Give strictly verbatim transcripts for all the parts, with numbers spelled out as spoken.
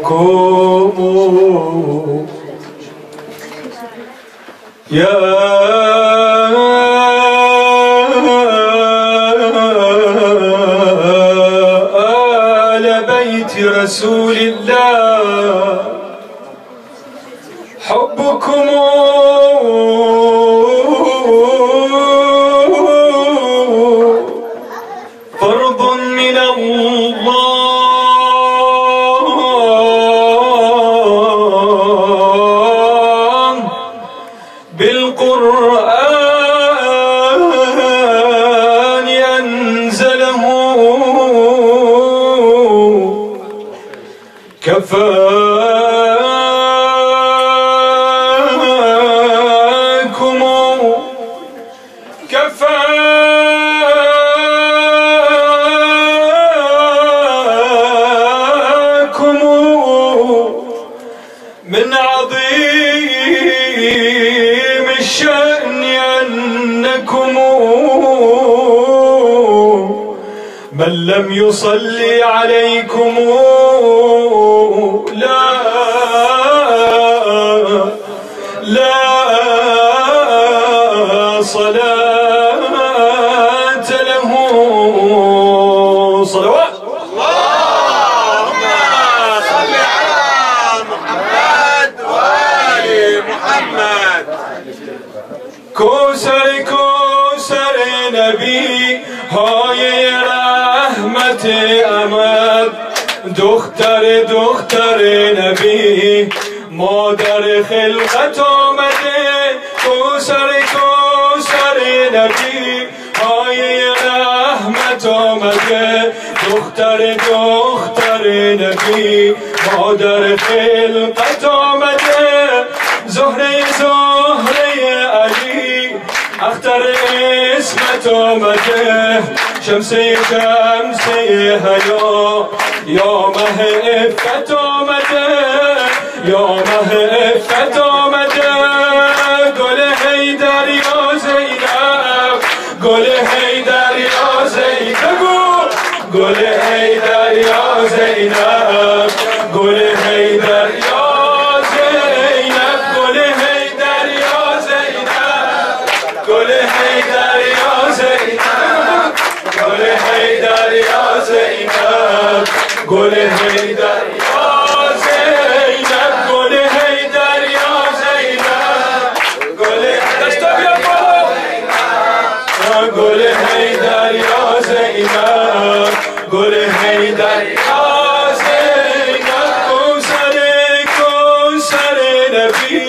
حبكم يا آل بيت رسول الله حبكم فرض من الله بالقرآن أنزله كفاكم كفاكم من عظيم الشأن أنكم من لم يصلي عليكم لا لا صلاة له. صلوات اللهم صل على محمد وآل محمد. کوثر کوثر نبی های رحمت آمد، دختر دختر نبی مادر خلقت آمده. کوثر کوثر نبی های رحمت آمده، دختر دختر نبی مادر خلقت آمده. زهره زهره علی اختر اسمت آمده، شمسه شمسه حیا یا مه عفت آمده، یا مه عفت آمده. گل حیدر یا زینب، گل حیدر یا زینب، گل حیدر یا زینب، گل حیدر یا زینب، گل حیدر یا زینب، گل حیدر یا زینب، گل حیدر یا زینب، گل حیدر یا زینب، گل حیدر یا زینب، گل دستا بیا بالا، گل حیدر یا زینب، گل حیدر یا زینب. کوثر کوثر نبی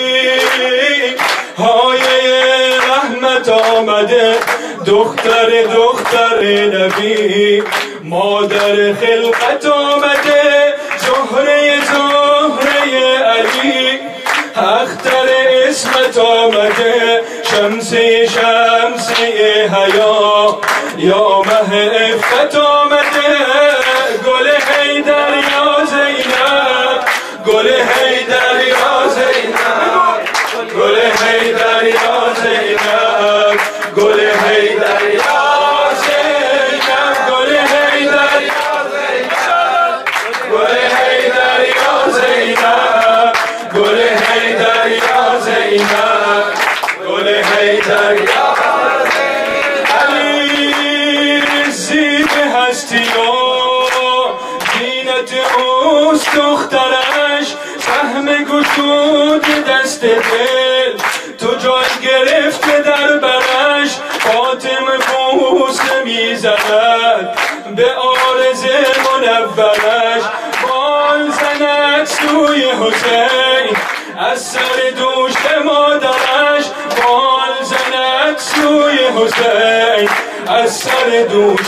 های رحمت آمده، دختر دختر نبی مادر خلقت آمده. زهره زهره علی اختر اسمت آمده، شمسه شمسه حیا یا مه عفت آمده. گل حیدر یا زینب، گل حیدر یا زینب، گل حیدر یا زینب، گل حیدر یا زینب، گل حیدر یا زینب، گل حیدر یا زینب، گل حیدر یا زینب، گل حیدر یا زینب. علی زیب هستی و دینت اوست دخترش، سهم گشود دست دل تو جای گرفته در برش. فاطمه بوسه میزند به عارض منورش، بال زند سوی حسین از سر دوش مادرش، بال زند سوی حسین از سر دوش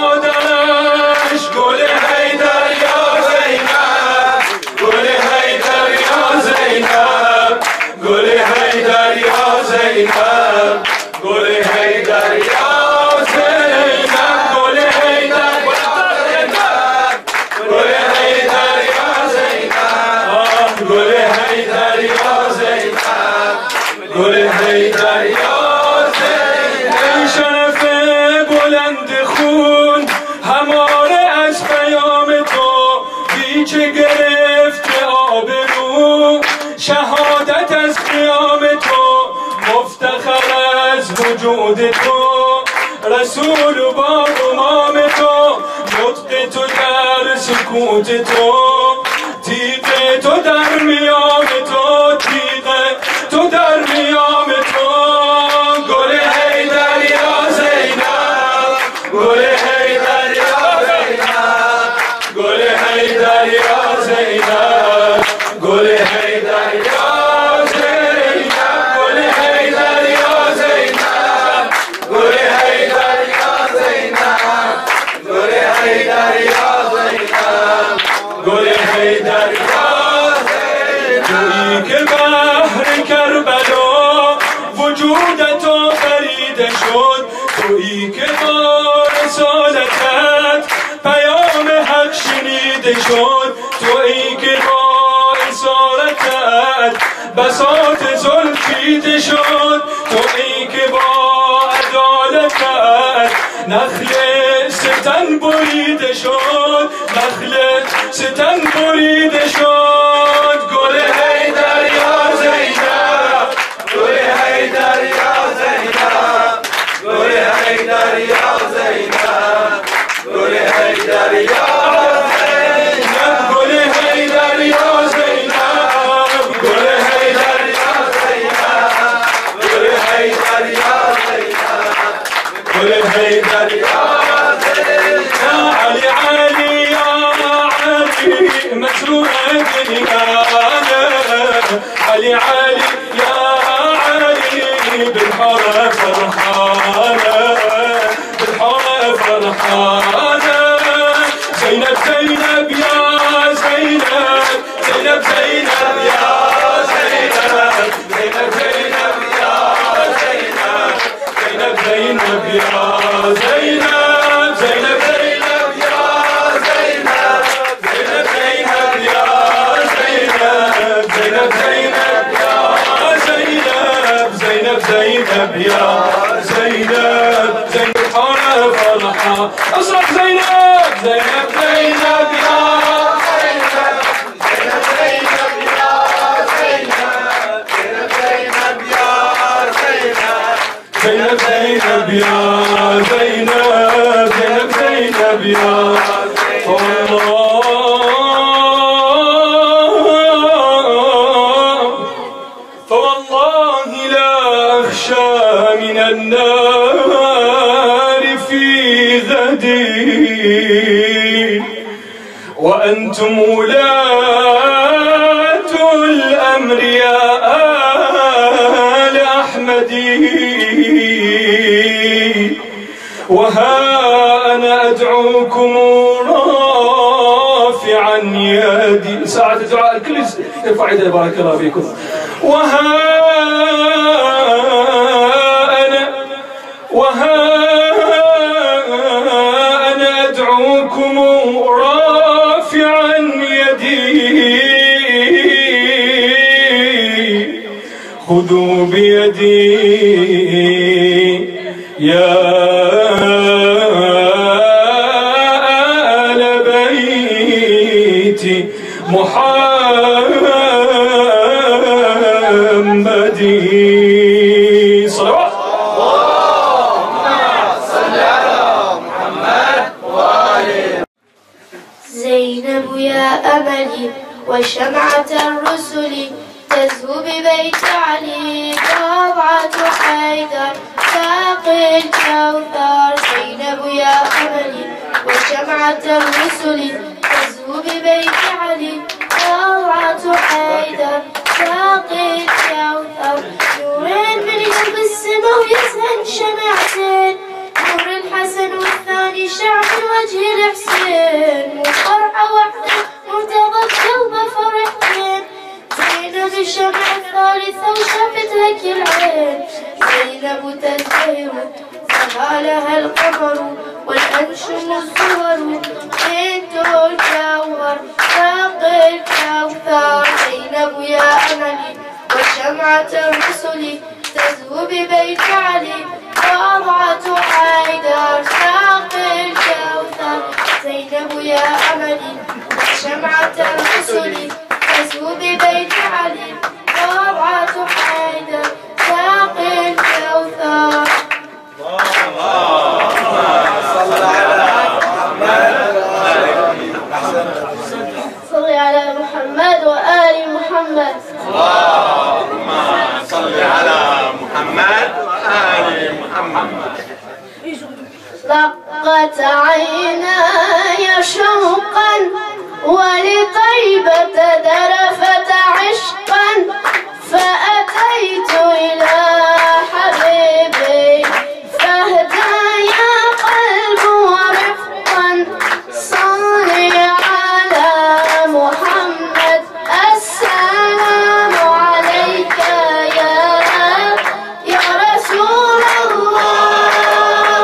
مادرش. گل حیدر یا زینب، گل حیدر یا زینب، گل حیدر یا زینب، گل حیدر یا زینب، گل حیدر گل حیدر یا زینب، گل حیدر یا زینب، گل حیدر یا زینب. ای شرف بلند خون هماره از وجود تو رسول باب امام تو نطق تو در سکوت تو تیغ تو در میان تو تیغ تو در میان تو گل حیدر یا زینب گل حیدر یا زینب گل حیدر یا زینب گل حیدر یا زینب گل حیدر یا زینب گل حیدر یا زینب گل حیدر یا زینب گل حیدر یا زینب تویی که بحر کربلا وجود تو خریده شد تویی که با رسالتت پیام حق شنیده شد تویی که با اسارتت بساط زلفیده شد تویی که با عدالتت نخل ستن بریده شد نخل ستن بریده شد گل حیدر یا زینب گل حیدر یا زینب گل حیدر یا زینب گل حیدر یا زینب گل حیدر یا زینب گل حیدر یا زینب گل حیدر یا زینب گل حیدر یا زینب علی علی یا علی مسرور دنیانا علی علی یا علی بالحارة فرحانة بالحارة فرحانة زينب زينب يا زينب زينب زينب يا زينب زينب زينب يا زينب زينب زينب يا زينب زينب زينب يا زينب زينب زينب يا زينب زينب زينب يا زينب زينب زينب يا زينب زينب فرحة فرحة اصرخ زينب زينب زينب يا زينب زينب زينب يا زينب زينب زينب يا زينب زينب زينب يا زينب زينب زينب يا فوالله لا أخشى من النار في غدي وأنتم ولاة الأمر يا آل أحمد وها أنا أدعوكم رافعا يدي ساعة دعاء الكل يرفع يده بارك الله فيكم وها أنا وها أنا أدعوكم رافعا يدي خذوا بيدي يا آل بيت محمد صلوات اللهم صل على محمد وآله. زينب يا أملي وشمعة الرسل تزهو ببيت علي رابعة حيدر ساقي الكوثر. زينب يا أملي وشمعة الرسل تزهو ببيت علي رابعة حيدر ساقي الكوثر. نورين من قلب السما ويزهن شمعتين نور الحسن والثاني شعب وجه الحسين وفرحة واحدة مرتضى قلب فرحتين. زينب الشمع الثالثة وشافت لك العين زينب تزدهر سما لها القمر والأنشم الزهر بنت الجوهر ساقي الكوثر. زينب يا أملي وشمعة الرسل تزهو ببيت علي رابعة حيدر ساقي الكوثر. زينب يا أملي وشمعة الرسل تزهو ببيت علي رابعة حيدر ساقي الكوثر. صل على محمد وآل محمد. اللهم صل على محمد وآل محمد. لقت عيناي شوقا ولطيبة درفت عشقا فأتيت إلى حبيبي فاهدايا قلب ورفقا صلي على محمد. السلام عليك يا يا رسول الله.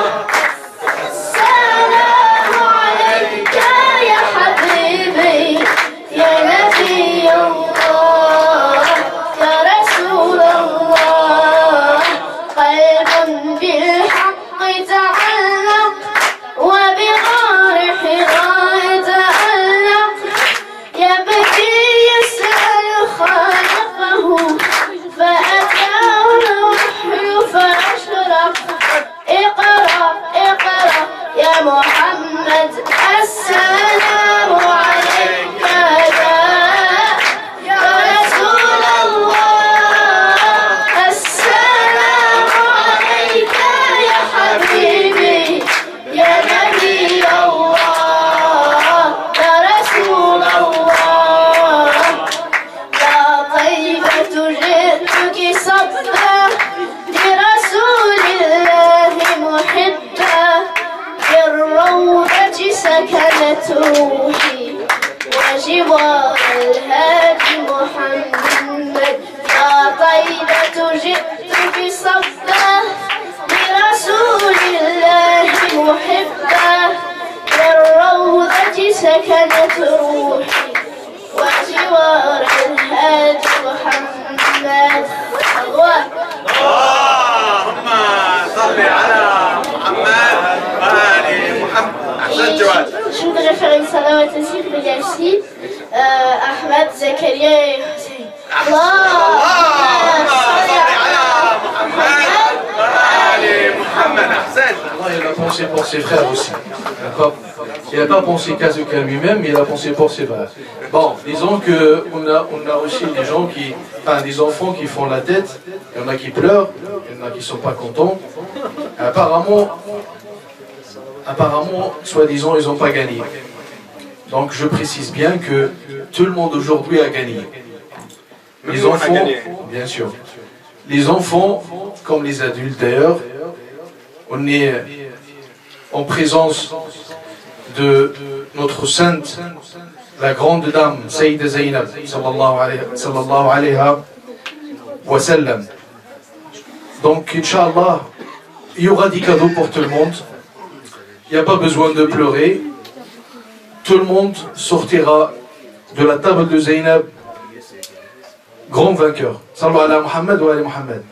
السلام عليك يا حبيبي يا نبي الله يا رسول الله. قلب بالحق تعلق وبغار حراء تألق يبكي يسأل خالقه فأتاه الوحي فأشرق. اقرأ اقرأ يا محمد. السلام عليك يا رسول الله. السلام عليك يا حبيبي يا نبي الله يا رسول الله. يا طيبة جئتك صبا لرسول الله محبا بالروضة سكنت روحي وجوار الهادي محمد. يا طيبة جئتك صبا لرسول الله محبا بالروضة سكنت روحي وجوار الهادي محمد. الله اللهم صل على محمد وآل محمد. أحسنت جواد. Je voudrais faire une salawat aussi, il y a ici euh, Ahmed, Zakaria et Hussein. اللهم صل على محمد وآل محمد. أحسنت. Allah, il a pensé pour ses frères aussi. D'accord? Il n'a pas pensé qu'à qu'à lui-même, mais il a pensé pour ses frères. Bon, disons qu'on a, on a aussi des gens qui, enfin des enfants qui font la tête, il y en a qui pleurent, il y en a qui ne sont pas contents. Apparemment, apparemment, soi-disant, ils n'ont pas gagné. Donc je précise bien que tout le monde aujourd'hui a gagné. Les enfants, bien sûr. Les enfants, comme les adultes d'ailleurs, on est en présence de notre sainte, la grande dame, Sayyida Zainab, sallallahu alayhi wa sallam. Donc, Inch'Allah, il y aura des cadeaux pour tout le monde. Il n'y a pas besoin de pleurer. Tout le monde sortira de la table de Zainab grand vainqueur. Sallallahu ala Muhammad wa ala Muhammad.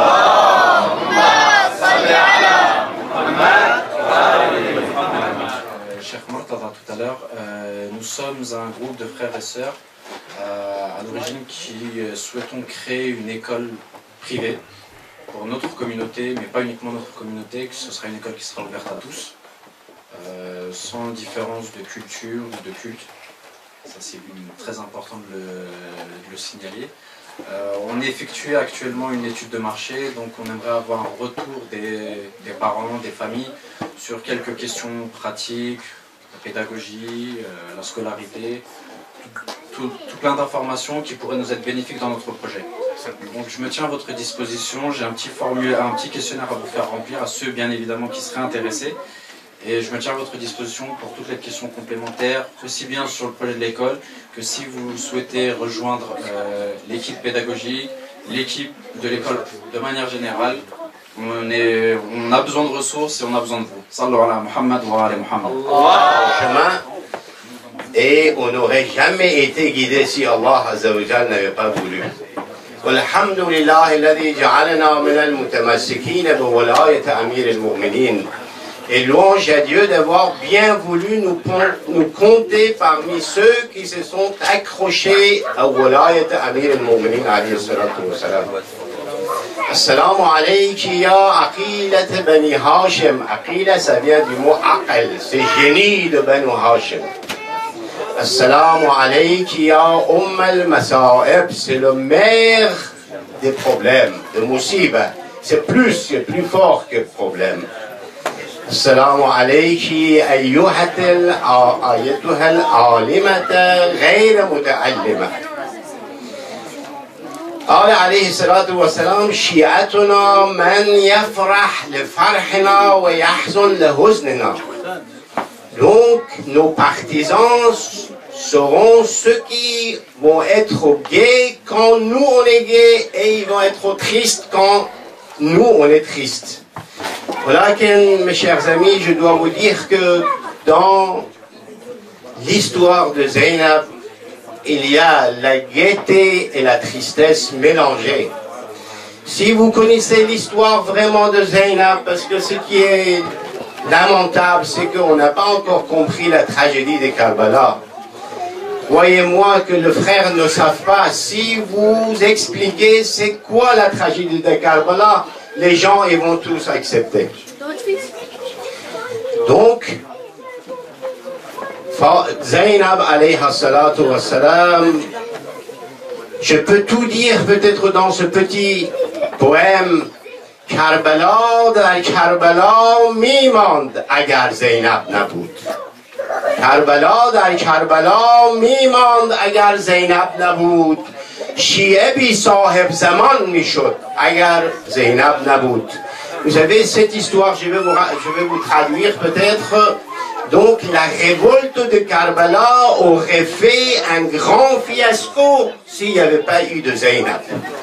Cheikh Murtada tout à l'heure, euh, nous sommes un groupe de frères et sœurs euh, à l'origine qui euh, souhaitons créer une école privée pour notre communauté, mais pas uniquement notre communauté, que ce sera une école qui sera ouverte à tous, euh, sans différence de culture ou de culte. Ça c'est très important de le, de le signaler. Euh, on effectue actuellement une étude de marché, donc on aimerait avoir un retour des, des parents, des familles, sur quelques questions pratiques, la pédagogie, euh, la scolarité, tout, tout plein d'informations qui pourraient nous être bénéfiques dans notre projet. Donc je me tiens à votre disposition, j'ai un petit formulaire, un petit questionnaire à vous faire remplir, à ceux bien évidemment qui seraient intéressés. Et je me tiens à votre disposition pour toutes les questions complémentaires, aussi bien sur le projet de l'école que si vous souhaitez rejoindre euh, l'équipe pédagogique, l'équipe de l'école de manière générale. On, est, on a besoin de ressources et on a besoin de vous. Sallallahu ala Muhammad wa ala Muhammad. Chemin, et on n'aurait jamais été guidé si Allah Azza wa Jal n'avait pas voulu. والحمد لله الذي جعلنا من المتمسكين بولاية أمير المؤمنين. Et louange à Dieu d'avoir bien voulu nous, nous compter parmi ceux qui se sont accrochés à Walayat Amir al-Mu'minin alayhi salatu wa salam. Assalamu alayki ya Aqilat Bani Hashim. Aqila, ça vient du mot Aqal, c'est génie de Bani Hashim. Assalamu alayki ya Umm al-Masa'ib, c'est le maire des problèmes, de musiba. C'est plus, c'est plus fort que problème. Assalamu alayki ayyuhatal ayyatuhal alimata ghayra muta'allima. قال عليه الصلاة والسلام شيعتنا من يفرح لفرحنا ويحزن لحزننا. Donc nos partisans seront ceux qui vont être gays quand nous on est gays et ils vont être tristes quand nous on est tristes. Voilà que mes chers amis, je dois vous dire que dans l'histoire de Zainab, il y a la gaieté et la tristesse mélangées. Si vous connaissez l'histoire vraiment de Zainab, parce que ce qui est lamentable, c'est qu'on n'a pas encore compris la tragédie de Karbala. Croyez-moi que les frères ne savent pas. Si vous expliquez c'est quoi la tragédie de Karbala, les gens ils vont tous accepter. Donc, Zainab alayha salatu wa salam, je peux tout dire peut-être dans ce petit poème. Karbala dar Karbala mimand agar Zainab nabud. Karbala dar Karbala mimand agar Zainab nabud. Shi'e bi sahib zaman mishod agar Zainab nabud. Vous savez cette histoire, je vais vous, je vais vous traduire peut-être. Donc la révolte de Karbala aurait fait un grand fiasco s'il n'y avait pas eu de Zainab.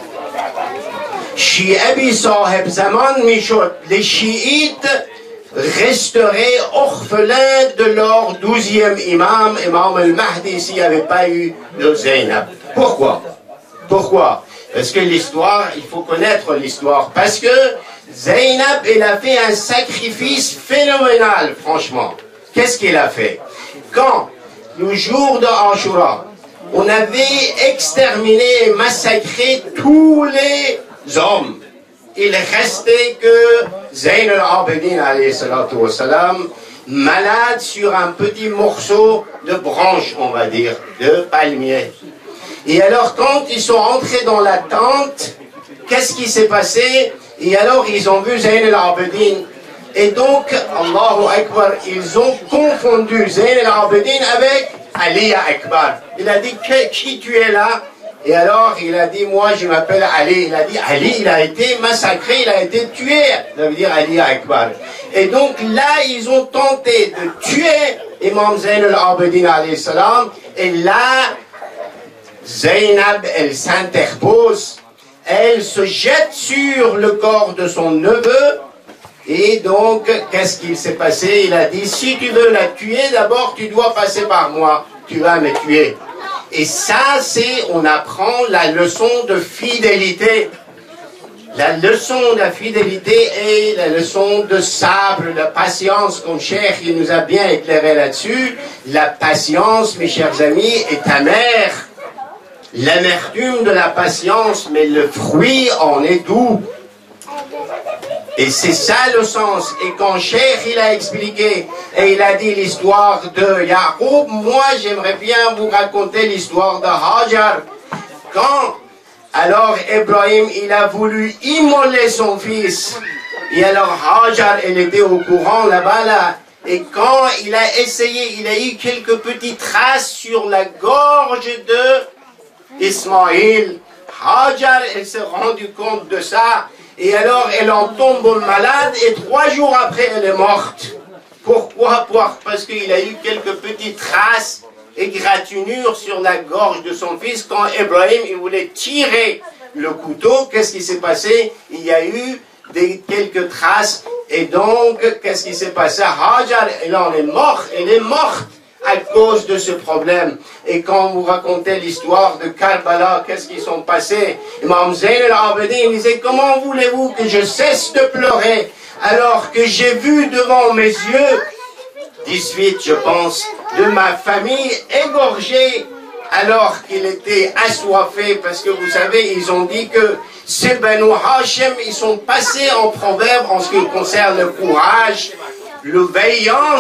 Les chiites resteraient orphelins de leur douzième imam, imam al-Mahdi, s'il n'y avait pas eu de Zainab. Pourquoi? Pourquoi? Parce que l'histoire, il faut connaître l'histoire. Parce que Zainab, elle a fait un sacrifice phénoménal, franchement. Qu'est-ce qu'il a fait? Quand, le jour de Ashura, on avait exterminé et massacré tous les hommes, il restait que Zayn al-Abidin alayhi salatu wa salam, malade sur un petit morceau de branche, on va dire, de palmier. Et alors quand ils sont entrés dans la tente, qu'est-ce qui s'est passé? Et alors ils ont vu Zayn al-Abidin. Et donc, Allahu Akbar, ils ont confondu Zayn al-Abidin avec Ali Akbar. Il a dit, qui tu es là? Et alors, il a dit, moi, je m'appelle Ali. Il a dit, Ali, il a été massacré, il a été tué. Ça veut dire Ali Akbar. Et donc, là, ils ont tenté de tuer Imam Zayn al-Abidin alayhi salam. Et là, Zainab, elle s'interpose. Elle se jette sur le corps de son neveu. Et donc, qu'est-ce qu'il s'est passé? Il a dit, si tu veux la tuer, d'abord, tu dois passer par moi. Tu vas me tuer. Et ça, c'est, on apprend la leçon de fidélité. La leçon de la fidélité et la leçon de sabre, la patience, comme Cheikh, il nous a bien éclairé là-dessus. La patience, mes chers amis, est amère. L'amertume de la patience, mais le fruit en est doux. Et c'est ça le sens. Et quand Cheikh il a expliqué et il a dit l'histoire de Yaqub, moi j'aimerais bien vous raconter l'histoire de Hajar. Quand alors Ibrahim il a voulu immoler son fils, et alors Hajar elle était au courant là-bas là, et quand il a essayé, il a eu quelques petites traces sur la gorge de Ismaïl. Hajar elle s'est rendue compte de ça. Et alors, elle en tombe malade et trois jours après, elle est morte. Pourquoi? Parce qu'il a eu quelques petites traces et gratinures sur la gorge de son fils. Quand Ibrahim il voulait tirer le couteau, qu'est-ce qui s'est passé? Il y a eu des, quelques traces. Et donc, qu'est-ce qui s'est passé? Hajar, elle en est morte. Elle est morte à cause de ce problème. Et quand vous racontez l'histoire de Karbala, qu'est-ce qu'ils sont passés? Imam Zayn al-Abidin disait, comment voulez-vous que je cesse de pleurer alors que j'ai vu devant mes yeux, dix-huit je pense, de ma famille égorgée alors qu'il était assoiffé, parce que vous savez, ils ont dit que ces Banu Hashim, ils sont passés en proverbe en ce qui concerne le courage, l'obéissance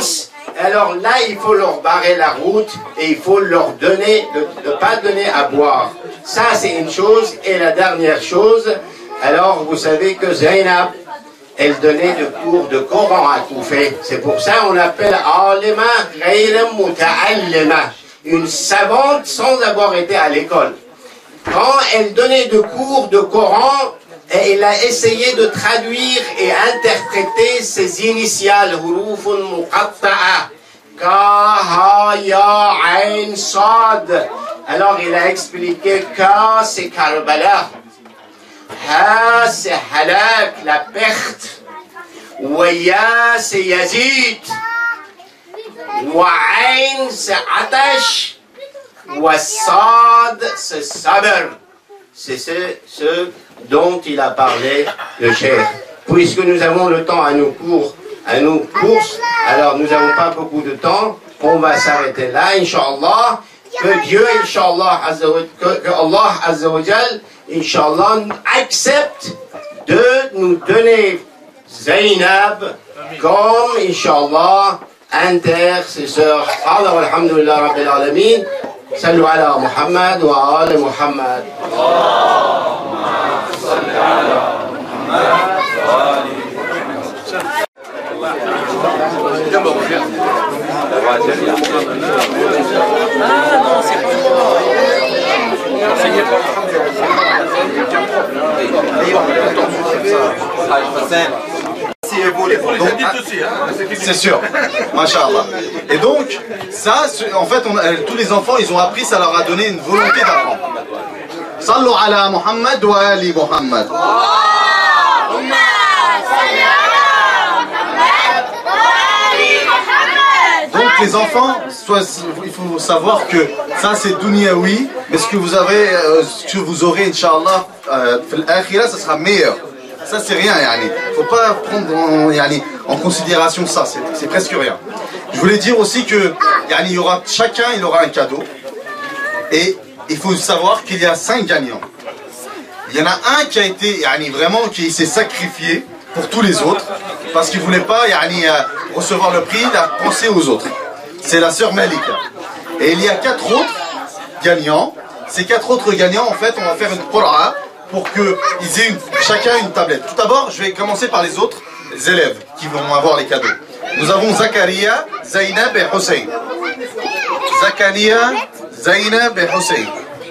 Alors là, il faut leur barrer la route et il faut leur donner, de ne pas donner à boire. Ça, c'est une chose. Et la dernière chose, alors vous savez que Zainab, elle donnait des cours de Coran à Koufé. C'est pour ça qu'on appelle Alima Ghayra Muta'allima, une savante sans avoir été à l'école. Quand elle donnait des cours de Coran, elle a essayé de traduire et interpréter ses initiales, hurufun muqatta'a, ka, ha, ya, ain, sad. Alors il a expliqué ka, c'est Karbala. Ha, c'est halak, la perte. Waya, c'est Yazid. Wa'ain, c'est atash. Wassad, c'est sabr. C'est ce, ce dont il a parlé le cheikh. Puisque nous avons le temps à nos cours, à nos courses, alors nous n'avons pas beaucoup de temps, on va s'arrêter là, Inch'Allah. Que Dieu, Inch'Allah, que, que Allah Azzawajal, Inch'Allah, accepte de nous donner Zainab comme, Inch'Allah, intercesseur. Allah, alhamdulillah, Rabbil Alamin. Salut ala Muhammad wa ala Muhammad. Allahumma salli ala Muhammad wa ali C'est sûr, Masha'Allah. Et donc, ça, en fait, on, tous les enfants, ils ont appris, ça leur a donné une volonté d'apprendre. Sallu ala Muhammad wa ali Muhammad. Donc les enfants, soit, il faut savoir que ça c'est dunyaoui, mais ce que vous avez, euh, ce que vous aurez, Inch'Allah, euh, l'akhira, ça sera meilleur. Ça c'est rien, yani. Faut pas prendre en, yani, en considération ça, c'est presque rien. Je voulais dire aussi que yani, il y aura, chacun il aura un cadeau. Et il faut savoir qu'il y a cinq gagnants. Il y en a un qui a été yani, vraiment, qui s'est sacrifié pour tous les autres, parce qu'il ne voulait pas yani, recevoir le prix, il a pensé aux autres. C'est la sœur Malika. Et il y a quatre autres gagnants. Ces quatre autres gagnants, en fait, on va faire une qura'a pour qu'ils aient une, chacun une tablette. Tout d'abord, je vais commencer par les autres élèves qui vont avoir les cadeaux. Nous avons Zakaria, Zainab et Hussein. Zakaria, Zainab et Hussein.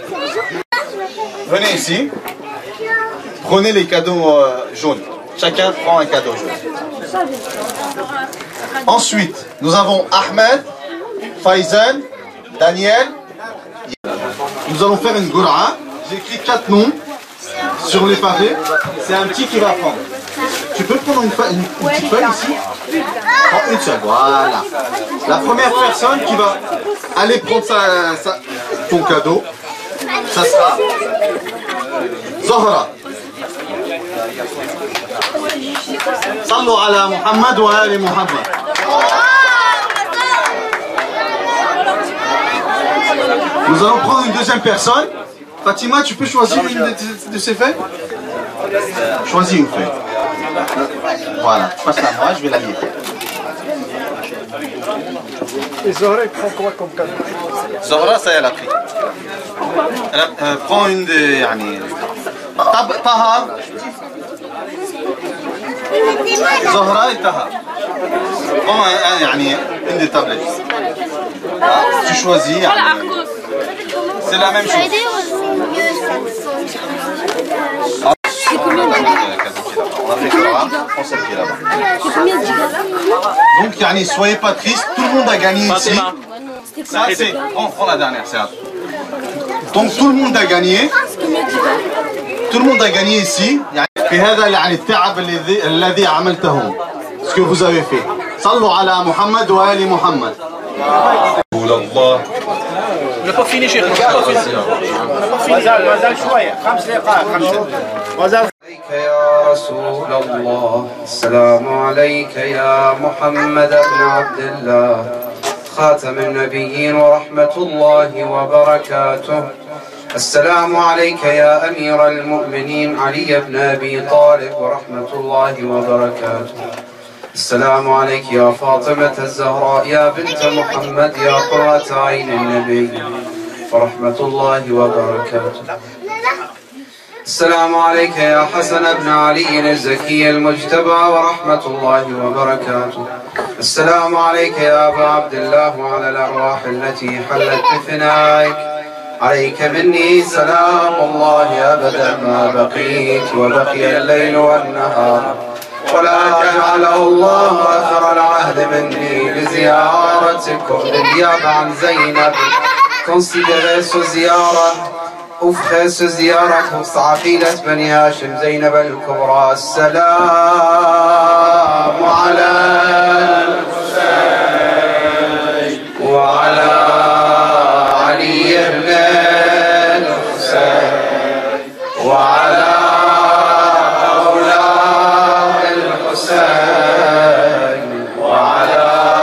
Venez ici. Prenez les cadeaux euh, jaunes. Chacun prend un cadeau jaune. Ensuite, nous avons Ahmed, Faisal, Daniel. Nous allons faire une goura. J'ai écrit quatre noms sur les pavés. C'est un petit qui va prendre. Tu peux prendre une, une, une petite feuille ici? Prends une seule, voilà. La première personne qui va aller prendre sa, sa, ton cadeau, ça sera Zohra. Sallu ala Muhammad wa ali Muhammad. Nous allons prendre une deuxième personne. Fatima, tu peux choisir une de, de ces feuilles? Choisis une feuille. Voilà, passe-la moi, je vais la lire. Et Zohra, il prend quoi comme cadeau? Zohra, ça elle a pris. Elle a, euh, prend une des... Yani, Taha. Zohra et Taha. Prends un, un, yani, une des tablettes. Tu choisis. Yani, c'est la même chose. On a fait Cora, prends celle qui est là-bas. Donc, yani, soyez pas tristes, tout le monde a gagné ici. Ça, c'est. Prends, prends la dernière, c'est à. Donc, tout le monde a gagné. Tout le monde a gagné ici. Ce que vous avez fait. Sallu ala Muhammad wa ali Muhammad. On n'a pas fini, Cheikh. On n'a pas fini. وزال وزال شوية خمس دقائق خمس وزال عليك يا رسول الله السلام عليك يا محمد بن عبد الله خاتم النبيين ورحمة الله وبركاته السلام عليك يا أمير المؤمنين علي بن أبي طالب ورحمة الله وبركاته السلام عليك يا فاطمة الزهراء يا بنت محمد يا قرة عين النبي ورحمة الله وبركاته. السلام عليك يا حسن بن علي الزكي المجتبى ورحمة الله وبركاته. السلام عليك يا أبا عبد الله وعلى الأرواح التي حلت بفنائك. عليك مني سلام الله أبدا ما بقيت وبقي الليل والنهار، ولا جعله الله آخر العهد مني لزيارتكم بالنيابة عن زينب. Considérez ce زيارة أفخر ce زيارة وسط عقيلة بني هاشم زينب الكبرى. السلام على الحسين وعلى علي بن الحسين وعلى أولاد الحسين وعلى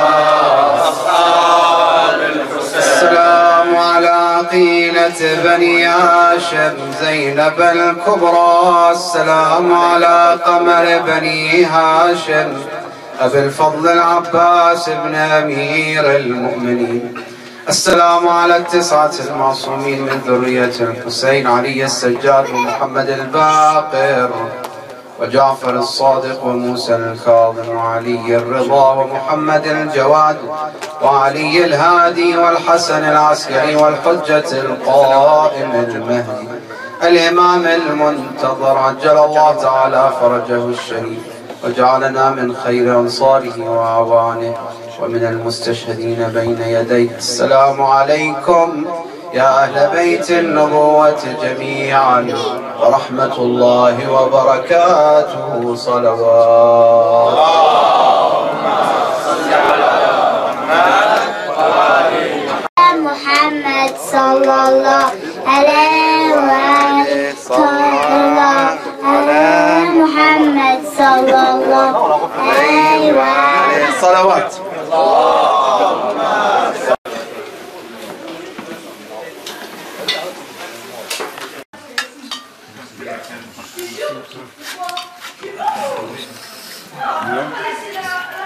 أصحاب الحسين. السلام على عقيلة بني هاشم زينب الكبرى. السلام على قمر بني هاشم أبي الفضل العباس بن أمير المؤمنين. السلام على التسعة المعصومين من ذرية الحسين علي السجاد ومحمد الباقر وجعفر الصادق وموسى الكاظم وعلي الرضا ومحمد الجواد وعلي الهادي والحسن العسكري والحجة القائم المهدي الإمام المنتظر عجل الله تعالى فرجه الشريف وجعلنا من خير أنصاره وأعوانه ومن المستشهدين بين يديه. السلام عليكم يا أهل بيت النبوة جميعا ورحمة الله وبركاته. صلوات. اللهم صل على محمد صلى الله عليه وآله على محمد صلى الله عليه وآله صلوات. اللهم